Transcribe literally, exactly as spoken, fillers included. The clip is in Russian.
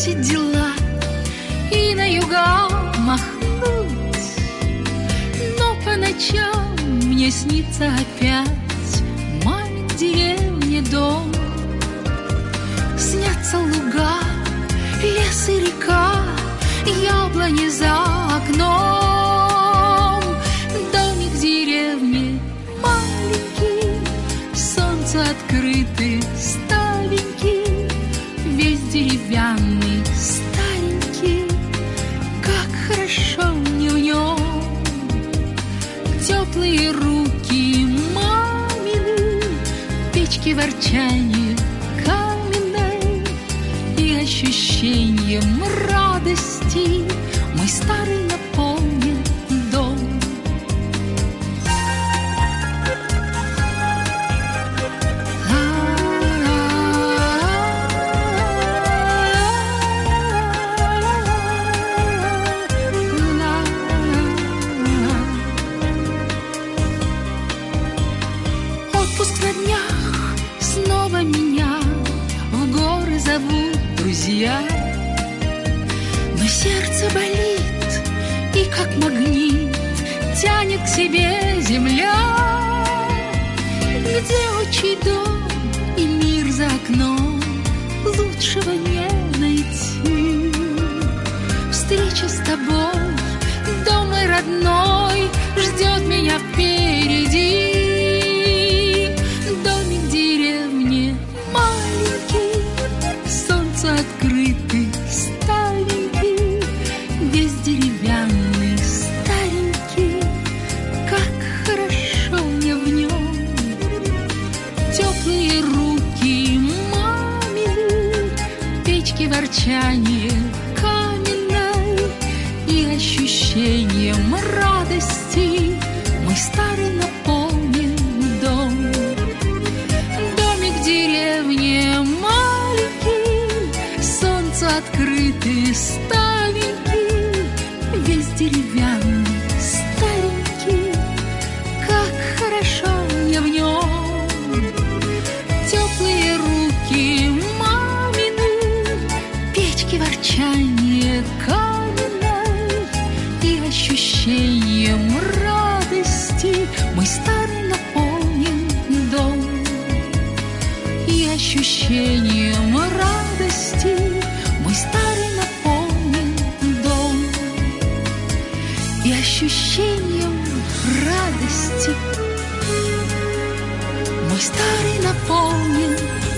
бросить дела и на юга махнуть. Но по ночам мне снится опять мамин в деревне дом. Снятся луга, лес и река, яблони за окном. Домик в деревне маленький, солнце открытый, старенький, весь деревянный, старенький. Как хорошо мне в нем, теплые руки мамины, печки ворчанье каменной и ощущением радости мой старый наполнен дом. Отпуск на днях, снова меня в горы зовут друзья. Но сердце болит, и как магнит тянет к себе земля, где отчий дом и мир за окном, лучшего не найти. Встреча с тобой, дом мой родной, ждет меня впереди. Домик в деревне маленький, солнце открытый, старенький, весь деревянный, старенький. Как хорошо мне в нем, теплые руки мамины, печки ворчанье каменной и ощущением радости мой старый наполнен дом. Домик в деревне маленький, солнце открытый, старенький, весь деревянный, старенький. Как хорошо мне в нем, теплые руки мамины, печки ворчанье каменной и ощущением радости мой старый наполнен дом. И ощущением радости мой старый наполнен дом. И ощущением радости мой старый наполнен